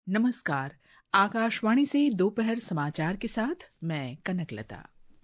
नमस्कार। आकाशवाणी से दोपहर समाचार के साथ मैं कनकलता।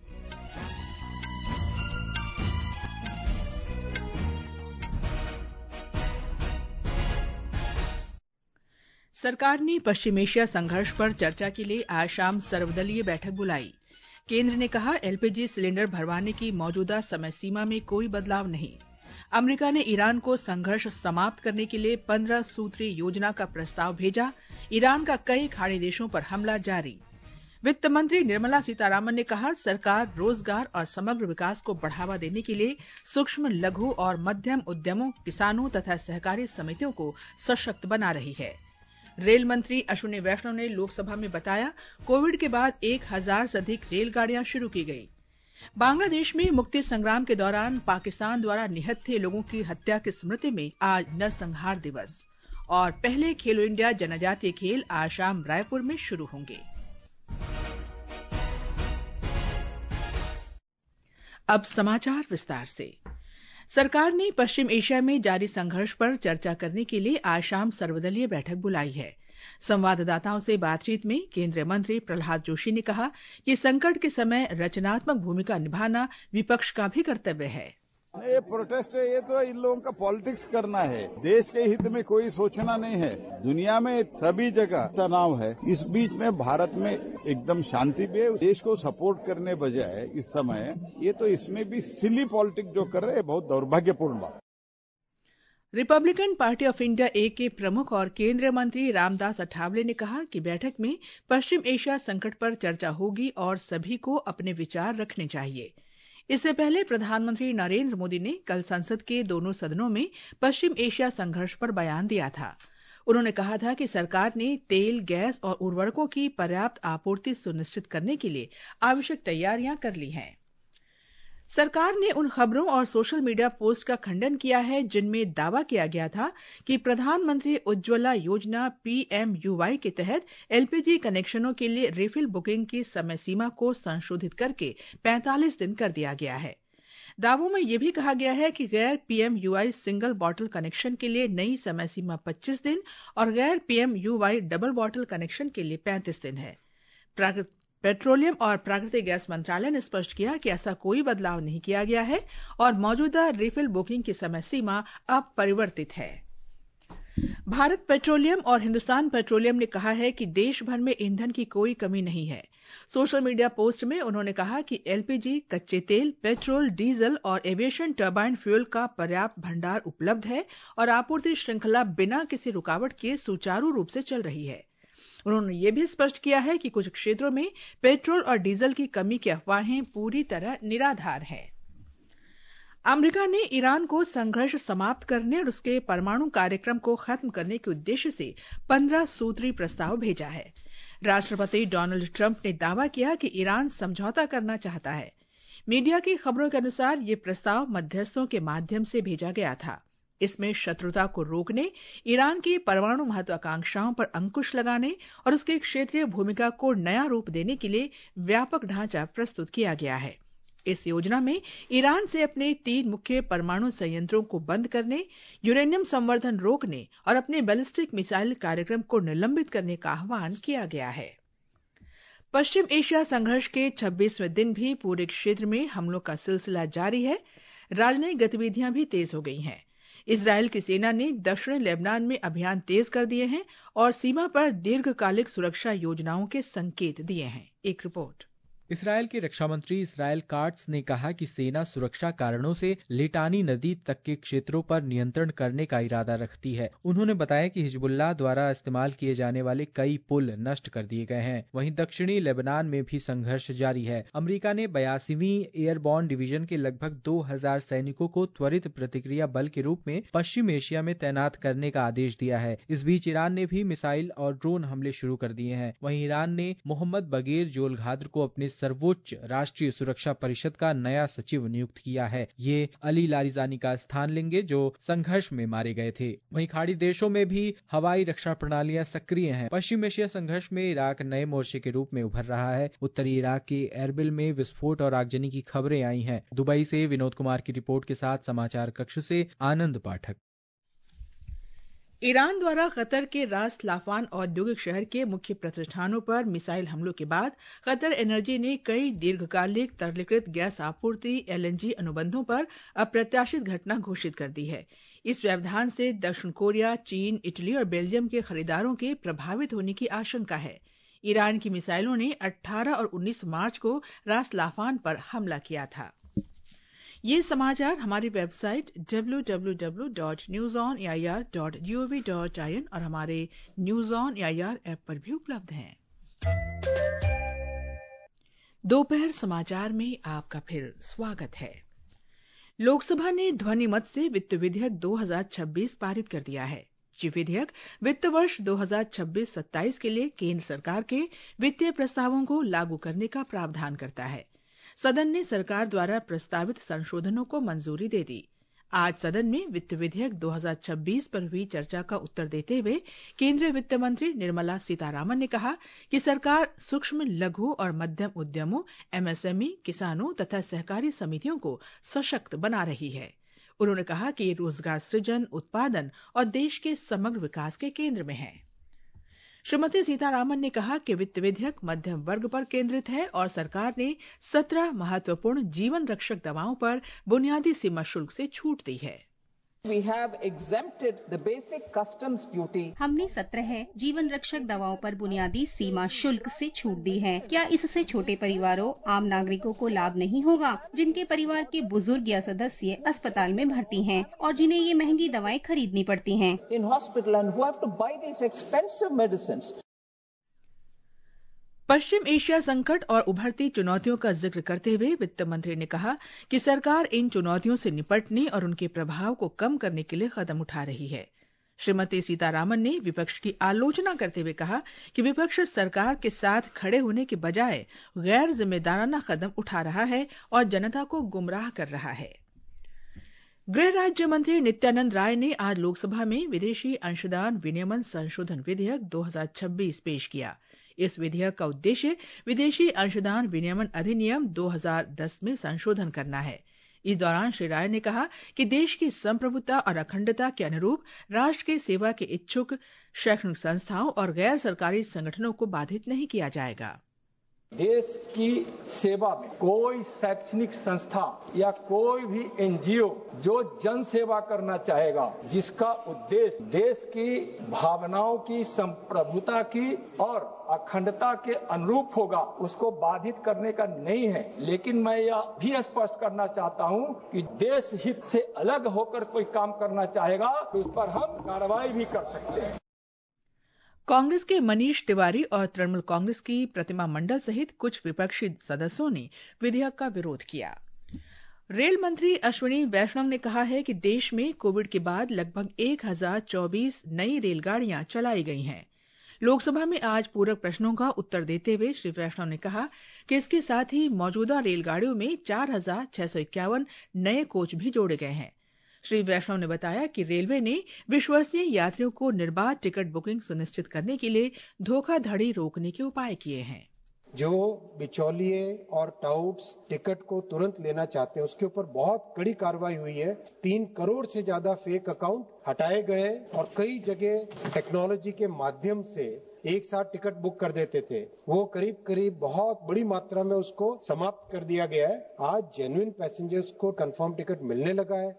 सरकार ने पश्चिम एशिया संघर्ष पर चर्चा के लिए आज शाम सर्वदलीय बैठक बुलाई। केंद्र ने कहा, एलपीजी सिलेंडर भरवाने की मौजूदा समय सीमा में कोई बदलाव नहीं। अमेरिका ने ईरान को संघर्ष समाप्त करने के लिए 15 सूत्री योजना का प्रस्ताव भेजा। ईरान का कई खाड़ी देशों पर हमला जारी। वित्त मंत्री निर्मला सीतारामन ने कहा, सरकार रोजगार और समग्र विकास को बढ़ावा देने के लिए सूक्ष्म, लघु और मध्यम उद्यमों, किसानों तथा सहकारी समितियों को सशक्त बना रही है। रेल मंत्री अश्विनी वैष्णव ने लोकसभा में बताया, कोविड के बाद 1000 से अधिक रेलगाड़ियां शुरू की गई। बांग्लादेश में मुक्ति संग्राम के दौरान पाकिस्तान द्वारा निहत्थे लोगों की हत्या की स्मृति में आज नरसंहार दिवस। और पहले खेलो इंडिया जनजातीय खेल आज शाम रायपुर में शुरू होंगे। अब समाचार विस्तार से। सरकार ने पश्चिम एशिया में जारी संघर्ष पर चर्चा करने के लिए आज शाम सर्वदलीय बैठक बुलाई है। संवाददाताओं से बातचीत में केंद्रीय मंत्री प्रहलाद जोशी ने कहा कि संकट के समय रचनात्मक भूमिका निभाना विपक्ष का भी कर्तव्य है। ये प्रोटेस्ट है, ये तो इन लोगों का पॉलिटिक्स करना है। देश के हित में कोई सोचना नहीं है। दुनिया में सभी जगह तनाव है। इस बीच में भारत में एकदम शांति भी है। देश को सपोर्ट करने बजाय इस समय ये तो इसमें भी सिली पॉलिटिक्स जो कर रहे हैं, बहुत दुर्भाग्यपूर्ण बात। Republican party of India A के प्रमुख और केंद्रीय मंत्री रामदास अठावले ने कहा कि बैठक में पश्चिम एशिया संकट पर चर्चा होगी और सभी को अपने विचार रखने चाहिए। इससे पहले प्रधानमंत्री नरेंद्र मोदी ने कल संसद के दोनों सदनों में पश्चिम एशिया संघर्ष पर बयान दिया था। उन्होंने कहा था कि सरकार ने तेल, गैस और उर्वरकों की पर्याप्त आपूर्ति सुनिश्चित करने के लिए आवश्यक तैयारियां कर ली हैं। सरकार ने उन खबरों और सोशल मीडिया पोस्ट का खंडन किया है जिनमें दावा किया गया था कि प्रधानमंत्री उज्ज्वला योजना पीएमयूवाई के तहत एलपीजी कनेक्शनों के लिए रिफिल बुकिंग की समय सीमा को संशोधित करके 45 दिन कर दिया गया है। दावों में यह भी कहा गया है कि गैर पीएमयूवाई सिंगल बॉटल कनेक्शन के लिए नई समय सीमा 25 दिन और गैर पीएमयूवाई डबल बॉटल कनेक्शन के लिए 35 दिन है। पेट्रोलियम और प्राकृतिक गैस मंत्रालय ने स्पष्ट किया कि ऐसा कोई बदलाव नहीं किया गया है और मौजूदा रिफिल बुकिंग की समय सीमा अब परिवर्तित है। भारत पेट्रोलियम और हिंदुस्तान पेट्रोलियम ने कहा है कि देश भर में ईंधन की कोई कमी नहीं है। सोशल मीडिया पोस्ट में उन्होंने कहा कि एलपीजी, कच्चे तेल, पेट्रोल, डीजल और एविएशन टर्बाइन फ्यूल का पर्याप्त भंडार उपलब्ध है और आपूर्ति श्रृंखला बिना किसी रुकावट के सुचारू रूप से चल रही है। उन्होंने यह भी स्पष्ट किया है कि कुछ क्षेत्रों में पेट्रोल और डीजल की कमी की अफवाहें पूरी तरह निराधार हैं। अमेरिका ने ईरान को संघर्ष समाप्त करने और उसके परमाणु कार्यक्रम को खत्म करने के उद्देश्य से 15 सूत्री प्रस्ताव भेजा है। राष्ट्रपति डोनाल्ड ट्रंप ने दावा किया कि ईरान समझौता करना चाहता है। मीडिया की खबरों के अनुसार यह प्रस्ताव मध्यस्थों के माध्यम से भेजा गया था। इसमें शत्रुता को रोकने, ईरान की परमाणु महत्वाकांक्षाओं पर अंकुश लगाने और उसके क्षेत्रीय भूमिका को नया रूप देने के लिए व्यापक ढांचा प्रस्तुत किया गया है। इस योजना में ईरान से अपने 3 मुख्य परमाणु संयंत्रों को बंद करने, यूरेनियम संवर्धन रोकने और अपने बैलिस्टिक मिसाइल कार्यक्रम को निलंबित करने का आह्वान किया गया है। पश्चिम एशिया संघर्ष के 26वें दिन भी पूरे क्षेत्र में हमलों का सिलसिला जारी है। राजनयिक गतिविधियां भी तेज हो गई हैं। इजरायल की सेना ने दक्षिणी लेबनान में अभियान तेज कर दिए हैं और सीमा पर दीर्घकालिक सुरक्षा योजनाओं के संकेत दिए हैं। एक रिपोर्ट। इसराइल के रक्षा मंत्री इसराइल काट्स ने कहा कि सेना सुरक्षा कारणों से लिटानी नदी तक के क्षेत्रों पर नियंत्रण करने का इरादा रखती है। उन्होंने बताया कि हिजबुल्लाह द्वारा इस्तेमाल किए जाने वाले कई पुल नष्ट कर दिए गए हैं। वहीं दक्षिणी लेबनान में भी संघर्ष जारी है। अमेरिका ने 82वीं एयरबॉर्न डिवीजन के लगभग 2000 सैनिकों को त्वरित प्रतिक्रिया बल के रूप में पश्चिम एशिया में तैनात करने का आदेश दिया है। इस बीच ईरान ने भी मिसाइल और ड्रोन हमले शुरू कर दिए हैं। वहीं ईरान ने मोहम्मद बगेर जोलघाद्र को अपने सर्वोच्च राष्ट्रीय सुरक्षा परिषद का नया सचिव नियुक्त किया है। ये अली लारिजानी का स्थान लेंगे जो संघर्ष में मारे गए थे। वहीं खाड़ी देशों में भी हवाई रक्षा प्रणालियां सक्रिय हैं। पश्चिम एशिया संघर्ष में इराक नए मोर्चे के रूप में उभर रहा है। उत्तरी इराक के एरबिल में विस्फोट और आगजनी की खबरें आई हैं। दुबई से विनोद कुमार की रिपोर्ट के साथ समाचार कक्ष से आनंद पाठक। ईरान द्वारा कतर के रास लाफान औद्योगिक शहर के मुख्य प्रतिष्ठानों पर मिसाइल हमलों के बाद कतर एनर्जी ने कई दीर्घकालिक तरलीकृत गैस आपूर्ति LNG अनुबंधों पर अप्रत्याशित घटना घोषित कर दी है। इस व्यवधान से दक्षिण कोरिया, चीन, इटली और बेल्जियम के खरीदारों के प्रभावित होने की आशंका है। ईरान की मिसाइलों ने 18 और 19 मार्च को रास लाफान पर हमला किया था। ये समाचार हमारी वेबसाइट www.newsonair.gov.in और हमारे न्यूज ऑन एआईआर ऐप पर भी उपलब्ध हैं। दोपहर समाचार में आपका फिर स्वागत है। लोकसभा ने ध्वनि मत से वित्त विधेयक 2026 पारित कर दिया है। ये विधेयक वित्त वर्ष 2026-27 के लिए केंद्र सरकार के वित्तीय प्रस्तावों को लागू करने का प्रावधान करता है। सदन ने सरकार द्वारा प्रस्तावित संशोधनों को मंजूरी दे दी। आज सदन में वित्त विधेयक 2026 पर हुई चर्चा का उत्तर देते हुए केंद्रीय वित्त मंत्री निर्मला सीतारामन ने कहा कि सरकार सूक्ष्म, लघु और मध्यम उद्यमों, MSME, किसानों तथा सहकारी समितियों को सशक्त बना रही है। उन्होंने कहा कि ये रोजगार सृजन, उत्पादन और देश के समग्र विकास के केंद्र में है। श्रीमती सीतारामन ने कहा कि वित्त विधेयक मध्यम वर्ग पर केंद्रित है और सरकार ने 17 महत्वपूर्ण जीवन रक्षक दवाओं पर बुनियादी सीमा शुल्क से छूट दी है। We have exempted the basic customs duty. हमने 17 जीवन रक्षक दवाओं पर बुनियादी सीमा शुल्क से छूट दी है। क्या इससे छोटे परिवारों, आम नागरिकों को लाभ नहीं होगा, जिनके परिवार के बुजुर्ग या सदस्य अस्पताल में भर्ती हैं और जिन्हें ये महंगी दवाएं खरीदनी पड़ती हैं? In hospital and who have to buy these expensive medicines. पश्चिम एशिया संकट और उभरती चुनौतियों का जिक्र करते हुए वित्त मंत्री ने कहा कि सरकार इन चुनौतियों से निपटने और उनके प्रभाव को कम करने के लिए कदम उठा रही है। श्रीमती सीतारामन ने विपक्ष की आलोचना करते हुए कहा कि विपक्ष सरकार के साथ खड़े होने के बजाय गैर जिम्मेदाराना कदम उठा रहा है और जनता को गुमराह कर रहा है। गृह राज्य मंत्री नित्यानंद राय ने आज लोकसभा में विदेशी अंशदान विनियमन संशोधन विधेयक 2026 पेश किया। इस विधेयक का उद्देश्य विदेशी अंशदान विनियमन अधिनियम 2010 में संशोधन करना है। इस दौरान श्री राय ने कहा कि देश की संप्रभुता और अखंडता के अनुरूप राष्ट्र के सेवा के इच्छुक शैक्षणिक संस्थाओं और गैर सरकारी संगठनों को बाधित नहीं किया जाएगा। देश की सेवा में कोई शैक्षणिक संस्था या कोई भी NGO जो जन सेवा करना चाहेगा, जिसका उद्देश्य देश की भावनाओं की, संप्रभुता की और अखंडता के अनुरूप होगा, उसको बाधित करने का नहीं है। लेकिन मैं यह भी स्पष्ट करना चाहता हूं कि देश हित से अलग होकर कोई काम करना चाहेगा तो उस पर हम कार्रवाई भी कर सकते हैं। कांग्रेस के मनीष तिवारी और तृणमूल कांग्रेस की प्रतिमा मंडल सहित कुछ विपक्षी सदस्यों ने विधेयक का विरोध किया। रेल मंत्री अश्विनी वैष्णव ने कहा है कि देश में कोविड के बाद लगभग 1024 नई रेलगाड़ियां चलाई गई हैं। लोकसभा में आज पूरक प्रश्नों का उत्तर देते हुए श्री वैष्णव ने कहा कि इसके साथ ही मौजूदा रेलगाड़ियों में 4651 नए कोच भी जोड़े गए हैं। श्री वैष्णव ने बताया कि रेलवे ने विश्वसनीय यात्रियों को निर्बाध टिकट बुकिंग सुनिश्चित करने के लिए धोखाधड़ी रोकने के उपाय किए हैं। जो बिचौलिए और टाउट्स टिकट को तुरंत लेना चाहते हैं, उसके ऊपर बहुत कड़ी कार्रवाई हुई है। 3 करोड़ से ज्यादा फेक अकाउंट हटाए गए और कई जगह टेक्नोलॉजी के माध्यम से एक साथ टिकट बुक कर देते थे, वो करीब बहुत बड़ी मात्रा में उसको समाप्त कर दिया गया है। आज जेन्युइन पैसेंजर्स को कंफर्म टिकट मिलने लगा है।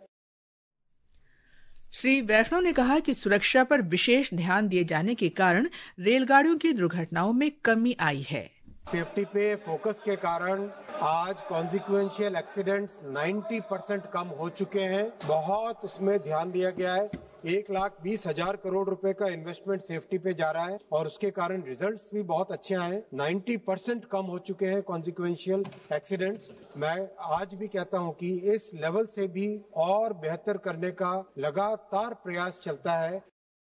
श्री वैष्णव ने कहा कि सुरक्षा पर विशेष ध्यान दिए जाने के कारण रेलगाड़ियों की दुर्घटनाओं में कमी आई है। सेफ्टी पे फोकस के कारण आज कॉन्सिक्वेंशियल एक्सीडेंट्स 90% कम हो चुके हैं। बहुत उसमें ध्यान दिया गया है। 1,20,000 करोड़ रुपए का इन्वेस्टमेंट सेफ्टी पे जा रहा है और उसके कारण रिजल्ट्स भी बहुत अच्छे आए। 90% कम हो चुके हैं कॉन्सिक्वेंशियल एक्सीडेंट्स। मैं आज भी कहता हूं कि इस लेवल से भी और बेहतर करने का लगातार प्रयास चलता है।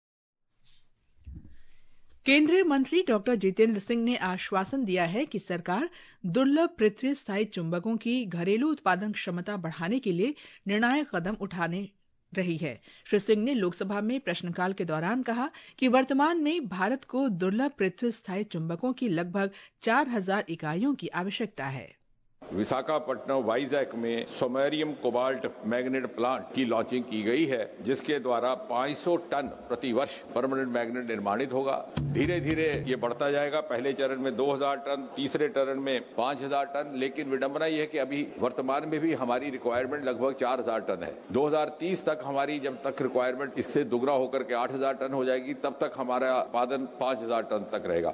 केंद्रीय मंत्री डॉक्टर जितेंद्र सिंह ने आश्वासन दिया है कि सरकार दुर्लभ पृथ्वी स्थायी चुंबकों की घरेलू उत्पादन क्षमता बढ़ाने के लिए निर्णायक कदम उठाने रही है। श्री सिंह ने लोकसभा में प्रश्नकाल के दौरान कहा कि वर्तमान में भारत को दुर्लभ पृथ्वी स्थायी चुंबकों की लगभग 4000 इकाइयों की आवश्यकता है। विशाखापट्टनम वाइजैक में सोमेरियम कोबाल्ट मैग्नेट प्लांट की लॉन्चिंग की गई है, जिसके द्वारा 500 टन प्रति वर्ष परमानेंट मैग्नेट निर्माणित होगा। धीरे धीरे ये बढ़ता जाएगा। पहले चरण में 2000 टन, तीसरे चरण में 5000 टन, लेकिन विडंबना यह है कि अभी वर्तमान में भी हमारी रिक्वायरमेंट लगभग 4000 टन है। 2030 तक हमारी जब तक रिक्वायरमेंट इससे दुगना होकर के 8000 टन हो जाएगी, तब तक हमारा उत्पादन 5000 टन तक रहेगा।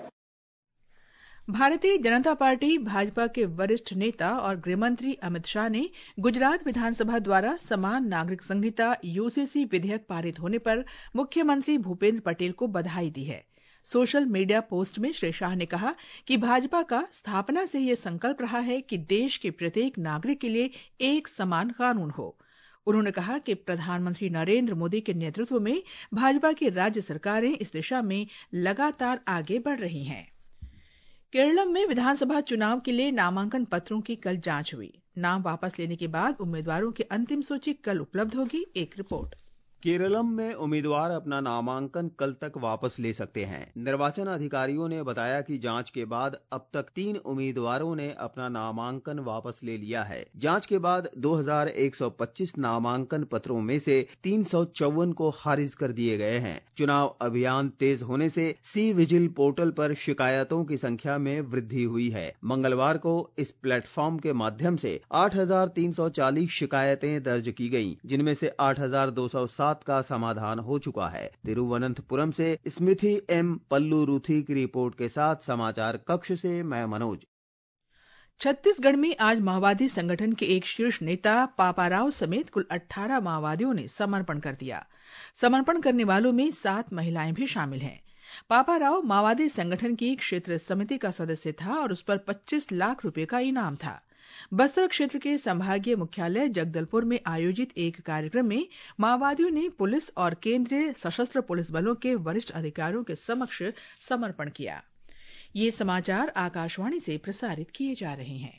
भारतीय जनता पार्टी भाजपा के वरिष्ठ नेता और गृहमंत्री अमित शाह ने गुजरात विधानसभा द्वारा समान नागरिक संहिता यूसीसी विधेयक पारित होने पर मुख्यमंत्री भूपेंद्र पटेल को बधाई दी है। सोशल मीडिया पोस्ट में श्री शाह ने कहा कि भाजपा का स्थापना से यह संकल्प रहा है कि देश के प्रत्येक नागरिक के लिए एक समान कानून हो। उन्होंने कहा कि प्रधानमंत्री नरेंद्र मोदी के नेतृत्व में भाजपा की राज्य सरकारें इस दिशा में लगातार आगे बढ़ रही हैं। केरलम में विधानसभा चुनाव के लिए नामांकन पत्रों की कल जांच हुई। नाम वापस लेने के बाद उम्मीदवारों की अंतिम सूची कल उपलब्ध होगी। एक रिपोर्ट। केरलम में उम्मीदवार अपना नामांकन कल तक वापस ले सकते हैं। निर्वाचन अधिकारियों ने बताया कि जांच के बाद अब तक 3 उम्मीदवारों ने अपना नामांकन वापस ले लिया है। जांच के बाद 2125 नामांकन पत्रों में से 354 को खारिज कर दिए गए हैं। चुनाव अभियान तेज होने से सी विजिल पोर्टल पर शिकायतों की संख्या में वृद्धि हुई है। मंगलवार को इस प्लेटफॉर्म के माध्यम से 8340 शिकायतें दर्ज की गईं, जिनमें से 8207 का समाधान हो चुका है। तिरुवनंतपुरम से स्मिथी एम पल्लूरुथी की रिपोर्ट के साथ समाचार कक्ष से मैं मनोज। छत्तीसगढ़ में आज माओवादी संगठन के एक शीर्ष नेता पापाराव समेत कुल 18 माओवादियों ने समर्पण कर दिया। समर्पण करने वालों में 7 महिलाएं भी शामिल हैं। पापाराव माओवादी संगठन की क्षेत्र समिति का सदस्य था और उस पर 25 लाख रुपए का इनाम था। बस्तर क्षेत्र के संभागीय मुख्यालय जगदलपुर में आयोजित एक कार्यक्रम में माओवादियों ने पुलिस और केंद्रीय सशस्त्र पुलिस बलों के वरिष्ठ अधिकारियों के समक्ष समर्पण किया। ये समाचार आकाशवाणी से प्रसारित किए जा रहे हैं।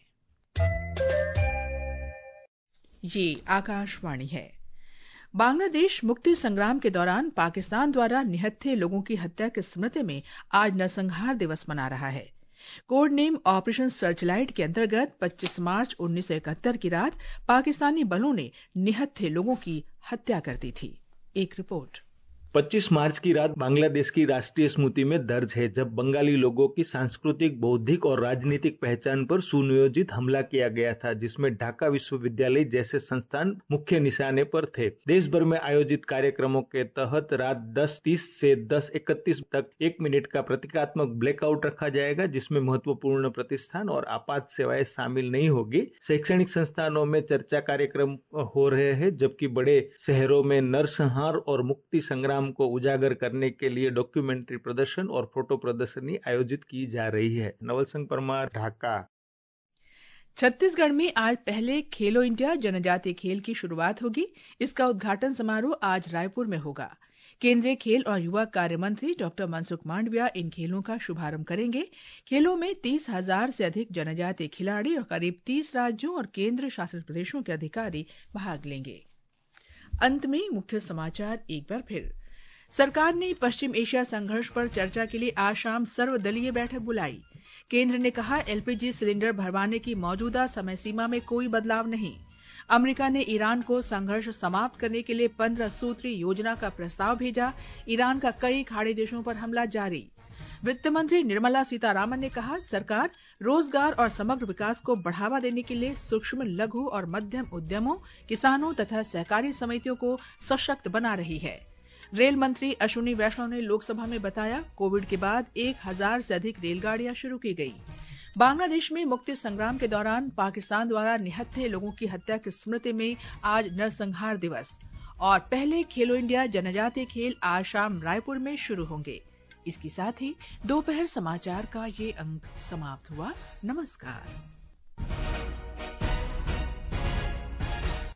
ये आकाशवाणी है। बांग्लादेश मुक्ति संग्राम के दौरान पाकिस्तान द्वारा निहत्थे लोगों की हत्या की स्मृति में आज नरसंहार दिवस मना रहा है। कोड नेम ऑपरेशन सर्चलाइट के अंतर्गत 25 मार्च 1971 की रात पाकिस्तानी बलों ने निहत्थे लोगों की हत्या कर दी थी। एक रिपोर्ट। 25 मार्च की रात बांग्लादेश की राष्ट्रीय स्मृति में दर्ज है, जब बंगाली लोगों की सांस्कृतिक, बौद्धिक और राजनीतिक पहचान पर सुनियोजित हमला किया गया था, जिसमें ढाका विश्वविद्यालय जैसे संस्थान मुख्य निशाने पर थे। देश भर में आयोजित कार्यक्रमों के तहत रात 10:30 से 10:31 तक 1 मिनट का प्रतीकात्मक ब्लैकआउट रखा जाएगा, जिसमें महत्वपूर्ण प्रतिष्ठान और आपात सेवाएं शामिल नहीं होगी। शैक्षणिक संस्थानों में चर्चा कार्यक्रम हो रहे हैं, जबकि बड़े शहरों में नरसंहार और मुक्ति संग्राम को उजागर करने के लिए डॉक्यूमेंट्री प्रदर्शन और फोटो प्रदर्शनी आयोजित की जा रही है। नवल सिंह परमार, ढाका। छत्तीसगढ़ में आज पहले खेलो इंडिया जनजातीय खेल की शुरुआत होगी। इसका उद्घाटन समारोह आज रायपुर में होगा। केंद्रीय खेल और युवा कार्य मंत्री डॉक्टर मनसुख मांडविया इन खेलों का शुभारंभ करेंगे। खेलों में 30,000 से अधिक जनजातीय खिलाड़ी और करीब 30 राज्यों और केंद्र शासित प्रदेशों के अधिकारी भाग लेंगे। अंत में मुख्य समाचार एक बार फिर। सरकार ने पश्चिम एशिया संघर्ष पर चर्चा के लिए आज शाम सर्वदलीय बैठक बुलाई। केंद्र ने कहा एलपीजी सिलेंडर भरवाने की मौजूदा समय सीमा में कोई बदलाव नहीं। अमेरिका ने ईरान को संघर्ष समाप्त करने के लिए 15 सूत्री योजना का प्रस्ताव भेजा। ईरान का कई खाड़ी देशों पर हमला जारी। वित्त मंत्री निर्मला सीतारामन ने कहा सरकार रोजगार और समग्र विकास को बढ़ावा देने के लिए सूक्ष्म, लघु और मध्यम उद्यमों, किसानों तथा सहकारी समितियों को सशक्त बना रही है। रेल मंत्री अश्विनी वैष्णव ने लोकसभा में बताया कोविड के बाद 1000 से अधिक रेलगाड़ियां शुरू की गई। बांग्लादेश में मुक्ति संग्राम के दौरान पाकिस्तान द्वारा निहत्थे लोगों की हत्या की स्मृति में आज नरसंहार दिवस। और पहले खेलो इंडिया जनजातीय खेल आज शाम रायपुर में शुरू होंगे। इसके साथ ही दोपहर समाचार का ये अंक समाप्त हुआ। नमस्कार।